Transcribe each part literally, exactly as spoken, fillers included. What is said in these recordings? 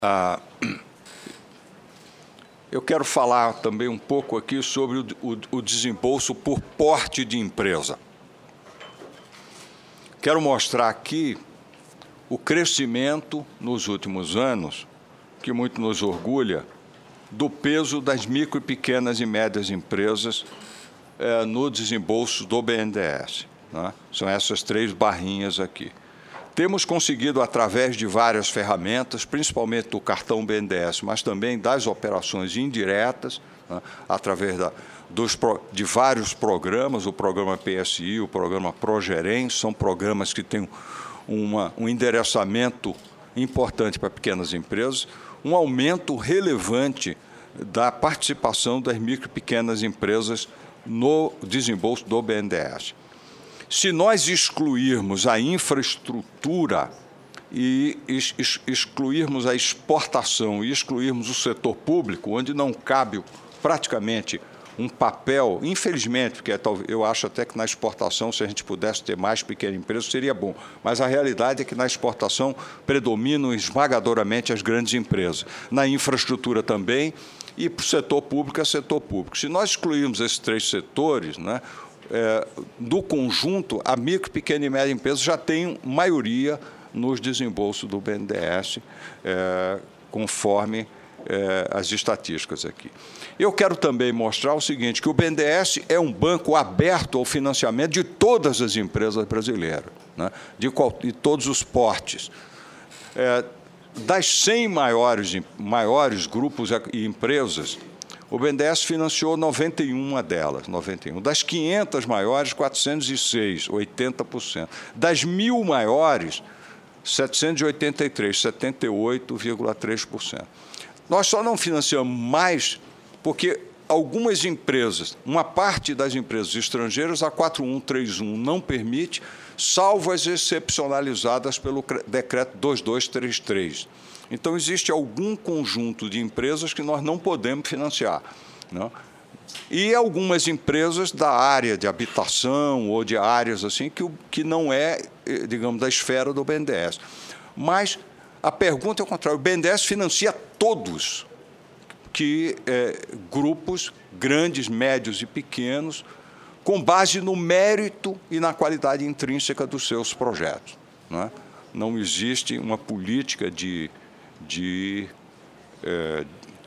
Ah, eu quero falar também um pouco aqui sobre o, o, o desembolso por porte de empresa. Quero mostrar aqui o crescimento nos últimos anos, que muito nos orgulha, do peso das micro, pequenas e médias empresas eh, no desembolso do B N D E S. Né? São essas três barrinhas aqui. Temos conseguido, através de várias ferramentas, principalmente do cartão B N D E S, mas também das operações indiretas, né, através da, dos, de vários programas, o programa P S I, o programa Progerem, são programas que têm uma, um endereçamento importante para pequenas empresas, um aumento relevante da participação das micro e pequenas empresas no desembolso do B N D E S. Se nós excluirmos a infraestrutura e excluirmos a exportação e excluirmos o setor público, onde não cabe praticamente um papel, infelizmente, porque eu acho até que na exportação, se a gente pudesse ter mais pequenas empresas, seria bom. Mas a realidade é que na exportação predominam esmagadoramente as grandes empresas. Na infraestrutura também, e para o setor público é setor público. Se nós excluirmos esses três setores, né, É, do conjunto, a micro, pequena e média empresa já tem maioria nos desembolsos do B N D E S, é, conforme é, as estatísticas aqui. Eu quero também mostrar o seguinte, que o B N D E S é um banco aberto ao financiamento de todas as empresas brasileiras, né, de, qual, de todos os portes. É, das cem maiores, maiores grupos e empresas, o B N D E S financiou noventa e uma delas, noventa e uma. Das quinhentas maiores, quatrocentos e seis, oitenta por cento. Das mil maiores, setecentos e oitenta e três, setenta e oito vírgula três por cento. Nós só não financiamos mais porque algumas empresas, uma parte das empresas estrangeiras, a quatro mil cento e trinta e um não permite, salvo as excepcionalizadas pelo decreto dois mil duzentos e trinta e três. Então, existe algum conjunto de empresas que nós não podemos financiar, né? E algumas empresas da área de habitação ou de áreas assim que, que não é, digamos, da esfera do B N D E S. Mas a pergunta é o contrário. O B N D E S financia todos, que é, grupos grandes, médios e pequenos, com base no mérito e na qualidade intrínseca dos seus projetos, né? Não existe uma política de de é,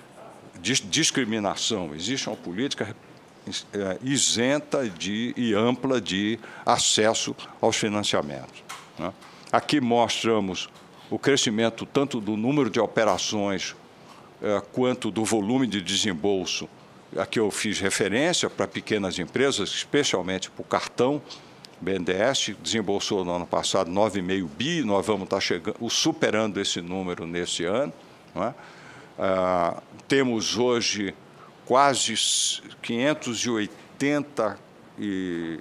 discriminação, existe uma política é, isenta de, e ampla de acesso aos financiamentos, né? Aqui mostramos o crescimento tanto do número de operações é, quanto do volume de desembolso. Aqui eu fiz referência para pequenas empresas, especialmente para o cartão. O B N D E S desembolsou no ano passado nove vírgula cinco bi, nós vamos estar chegando, superando esse número nesse ano, não é? Ah, temos hoje quase quinhentos e oitenta e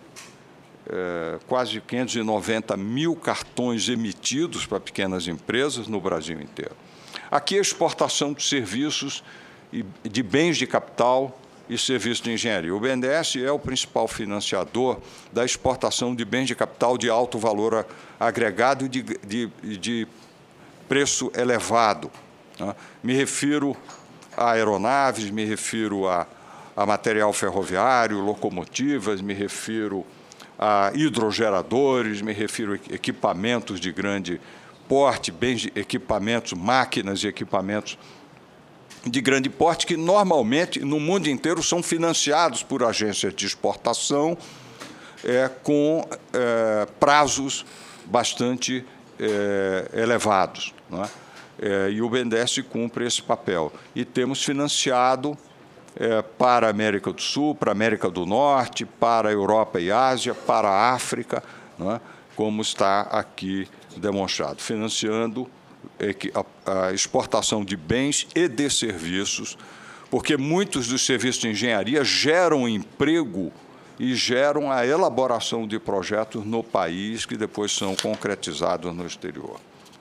eh, quase quinhentos e noventa mil cartões emitidos para pequenas empresas no Brasil inteiro. Aqui a exportação de serviços e de bens de capital e serviços de engenharia. O B N D E S é o principal financiador da exportação de bens de capital de alto valor agregado e de, de, de preço elevado, né? Me refiro a aeronaves, me refiro a, a material ferroviário, locomotivas, me refiro a hidrogeradores, me refiro a equipamentos de grande porte, bens de equipamentos, máquinas e equipamentos de grande porte, que normalmente, no mundo inteiro, são financiados por agências de exportação é, com é, prazos bastante é, elevados, não é? É, e o B N D E S cumpre esse papel. E temos financiado é, para a América do Sul, para a América do Norte, para a Europa e Ásia, para a África, não é? Como está aqui demonstrado, financiando a exportação de bens e de serviços, porque muitos dos serviços de engenharia geram emprego e geram a elaboração de projetos no país que depois são concretizados no exterior.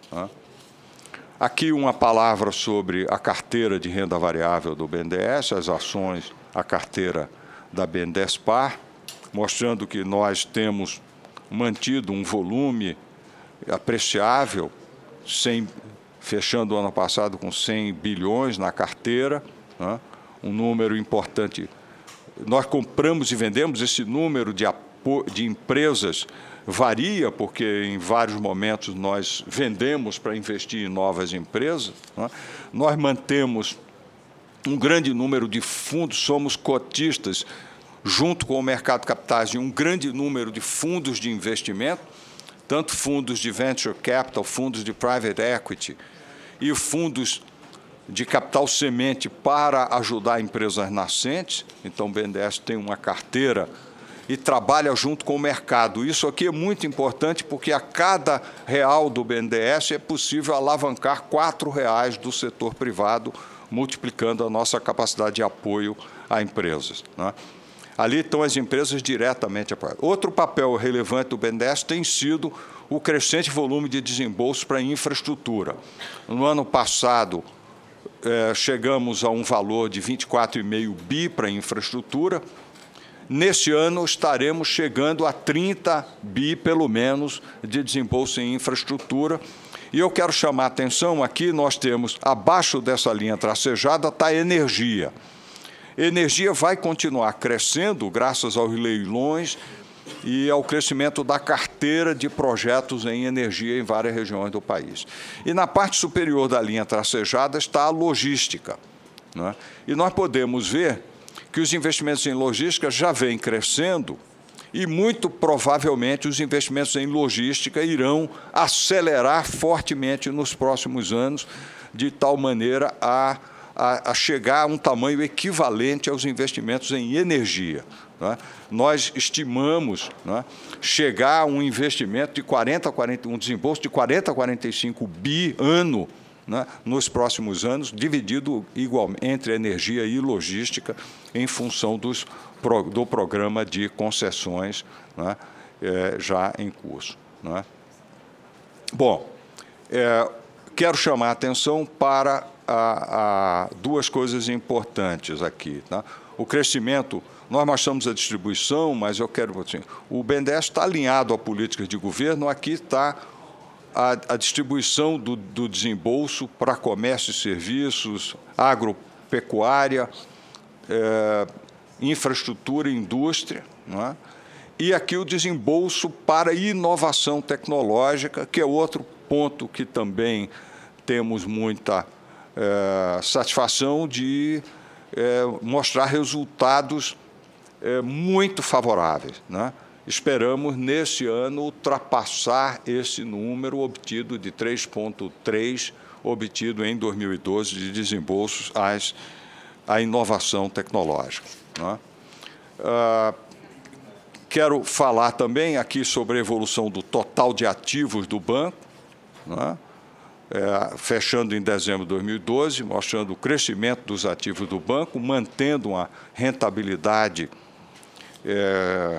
Aqui uma palavra sobre a carteira de renda variável do B N D E S, as ações, a carteira da BNDESPar, mostrando que nós temos mantido um volume apreciável, sem fechando o ano passado com cem bilhões na carteira, né? Um número importante. Nós compramos e vendemos, esse número de, de empresas varia, porque em vários momentos nós vendemos para investir em novas empresas, né? Nós mantemos um grande número de fundos, somos cotistas, junto com o mercado de capitais, de um grande número de fundos de investimento, tanto fundos de venture capital, fundos de private equity e fundos de capital semente para ajudar empresas nascentes. Então, o B N D E S tem uma carteira e trabalha junto com o mercado. Isso aqui é muito importante, porque a cada real do B N D E S é possível alavancar quatro reais do setor privado, multiplicando a nossa capacidade de apoio a empresas, né? Ali estão as empresas diretamente apoiadas. Outro papel relevante do B N D E S tem sido o crescente volume de desembolso para a infraestrutura. No ano passado, eh, chegamos a um valor de vinte e quatro vírgula cinco bi para a infraestrutura. Neste ano, estaremos chegando a trinta bi, pelo menos, de desembolso em infraestrutura. E eu quero chamar a atenção, aqui nós temos, abaixo dessa linha tracejada, está a energia. Energia vai continuar crescendo graças aos leilões e ao crescimento da carteira de projetos em energia em várias regiões do país. E na parte superior da linha tracejada está a logística, né? E nós podemos ver que os investimentos em logística já vêm crescendo e, muito provavelmente, os investimentos em logística irão acelerar fortemente nos próximos anos, de tal maneira a, a, a chegar a um tamanho equivalente aos investimentos em energia, né? Nós estimamos, né, chegar a um investimento de quarenta, quarenta, um desembolso de quarenta a quarenta e cinco bi ano, né, nos próximos anos, dividido igual entre energia e logística, em função dos, do programa de concessões, né, é, já em curso, né? Bom, é, quero chamar a atenção para a, a duas coisas importantes aqui, tá? O crescimento, nós mostramos a distribuição, mas eu quero assim, o B N D E S está alinhado a políticas de governo. Aqui está A, a distribuição do, do desembolso para comércio e serviços, agropecuária, é, infraestrutura e indústria, não é? E aqui o desembolso para inovação tecnológica, que é outro ponto que também temos muita é, satisfação de é, mostrar resultados é, muito favoráveis, né? Esperamos, nesse ano, ultrapassar esse número obtido de três vírgula três, obtido em dois mil e doze, de desembolsos às, à inovação tecnológica, né? Ah, quero falar também aqui sobre a evolução do total de ativos do banco, né? É, fechando em dezembro de dois mil e doze, mostrando o crescimento dos ativos do banco, mantendo uma rentabilidade é,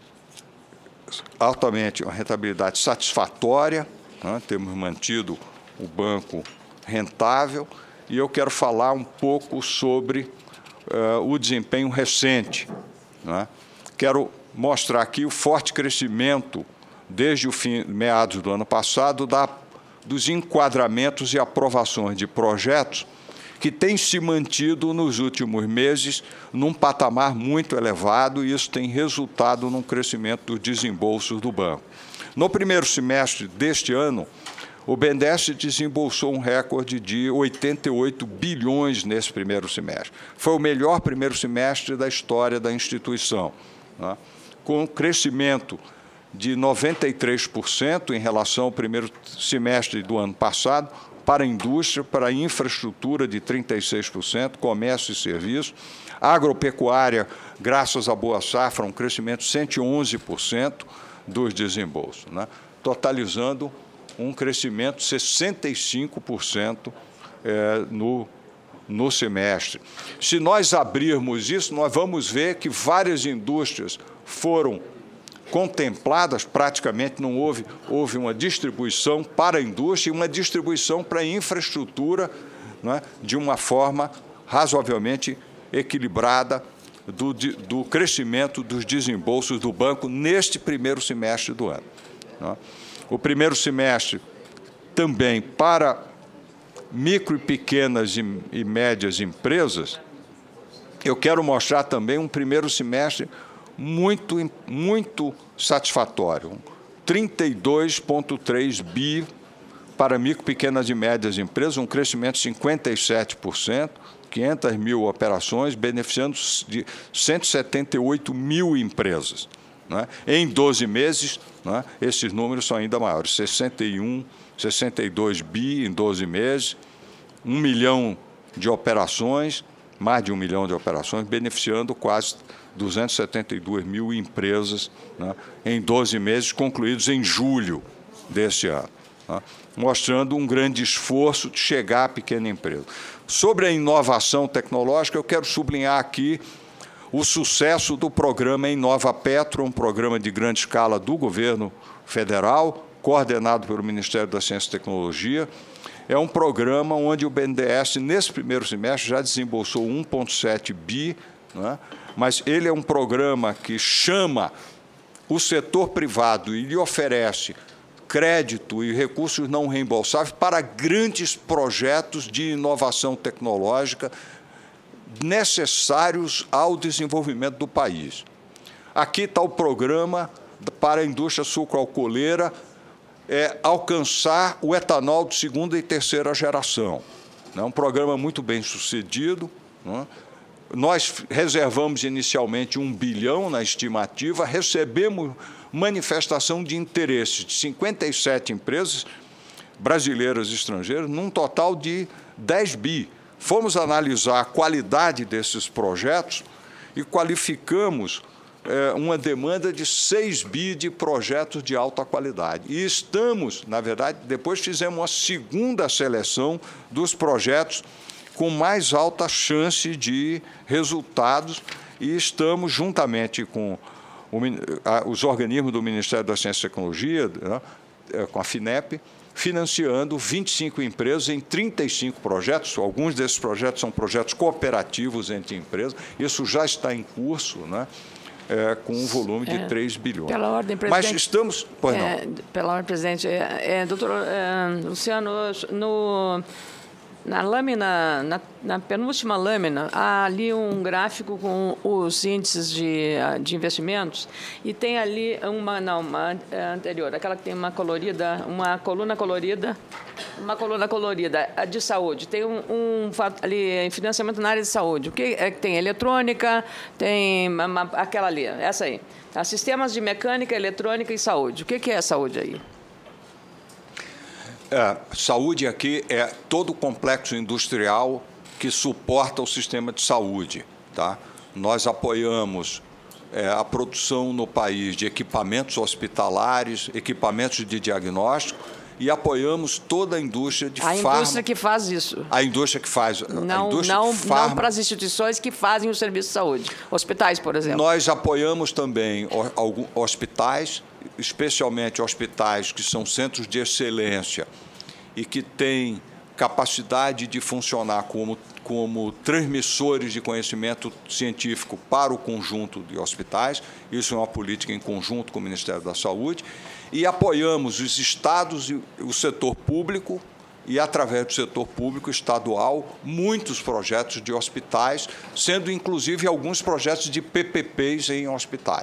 altamente, uma rentabilidade satisfatória, né? Temos mantido o banco rentável, e eu quero falar um pouco sobre uh, o desempenho recente, né? Quero mostrar aqui o forte crescimento, desde o fim, meados do ano passado, da, dos enquadramentos e aprovações de projetos que têm se mantido nos últimos meses num patamar muito elevado, e isso tem resultado num crescimento dos desembolsos do banco. No primeiro semestre deste ano, o B N D E S desembolsou um recorde de oitenta e oito bilhões nesse primeiro semestre. Foi o melhor primeiro semestre da história da instituição, né? Com um crescimento de noventa e três por cento em relação ao primeiro semestre do ano passado, para a indústria, para a infraestrutura de trinta e seis por cento, comércio e serviços, agropecuária, graças à Boa Safra, um crescimento de cento e onze por cento dos desembolsos, né? Totalizando um crescimento de sessenta e cinco por cento é, no, no semestre. Se nós abrirmos isso, nós vamos ver que várias indústrias foram contempladas, praticamente não houve, houve uma distribuição para a indústria e uma distribuição para a infraestrutura, né, de uma forma razoavelmente equilibrada do, do crescimento dos desembolsos do banco neste primeiro semestre do ano, né? O primeiro semestre também para micro e pequenas e, e médias empresas, eu quero mostrar também um primeiro semestre muito, muito satisfatório. trinta e dois vírgula três bi para micro, pequenas e médias empresas, um crescimento de cinquenta e sete por cento, quinhentas mil operações, beneficiando de cento e setenta e oito mil empresas. Né? Em doze meses, né, esses números são ainda maiores, sessenta e um, sessenta e dois bi em doze meses, um milhão de operações, mais de um milhão de operações, beneficiando quase duzentas e setenta e duas mil empresas, né, em doze meses, concluídos em julho deste ano, né, mostrando um grande esforço de chegar à pequena empresa. Sobre a inovação tecnológica, eu quero sublinhar aqui o sucesso do programa Inova Petro, um programa de grande escala do governo federal, coordenado pelo Ministério da Ciência e Tecnologia. É um programa onde o B N D E S, nesse primeiro semestre, já desembolsou um vírgula sete bi, né? Mas ele é um programa que chama o setor privado e lhe oferece crédito e recursos não reembolsáveis para grandes projetos de inovação tecnológica necessários ao desenvolvimento do país. Aqui está o programa para a indústria sucroalcooleira é, alcançar o etanol de segunda e terceira geração. É um programa muito bem sucedido. Né? Nós reservamos inicialmente um bilhão na estimativa, recebemos manifestação de interesse de cinquenta e sete empresas brasileiras e estrangeiras, num total de dez bi. Fomos analisar a qualidade desses projetos e qualificamos é, uma demanda de seis bi de projetos de alta qualidade. E estamos, na verdade, depois fizemos uma segunda seleção dos projetos com mais alta chance de resultados e estamos, juntamente com o, a, os organismos do Ministério da Ciência e Tecnologia, né, com a FINEP, financiando vinte e cinco empresas em trinta e cinco projetos. Alguns desses projetos são projetos cooperativos entre empresas. Isso já está em curso, né, é, com um volume de é, três bilhões. Pela ordem, presidente. Mas estamos... Pois não. É, pela ordem, presidente. É, é, doutor é, Luciano, no... Na lâmina, na, na penúltima lâmina, há ali um gráfico com os índices de, de investimentos e tem ali uma, não, uma anterior, aquela que tem uma colorida, uma coluna colorida, uma coluna colorida, a de saúde. Tem um, um ali financiamento na área de saúde. O que é que tem? Eletrônica, tem uma, aquela ali, essa aí. Tá? Sistemas de mecânica, eletrônica e saúde. O que é a saúde aí? É, saúde aqui é todo o complexo industrial que suporta o sistema de saúde. Tá? Nós apoiamos é, a produção no país de equipamentos hospitalares, equipamentos de diagnóstico e apoiamos toda a indústria de farma. A indústria que faz isso. A indústria que faz. Não, a indústria não, de farma. Não para as instituições que fazem o serviço de saúde. Hospitais, por exemplo. Nós apoiamos também alguns hospitais, especialmente hospitais que são centros de excelência e que têm capacidade de funcionar como, como transmissores de conhecimento científico para o conjunto de hospitais. Isso é uma política em conjunto com o Ministério da Saúde. E apoiamos os estados e o setor público e, através do setor público estadual, muitos projetos de hospitais, sendo inclusive alguns projetos de P P Ps em hospitais.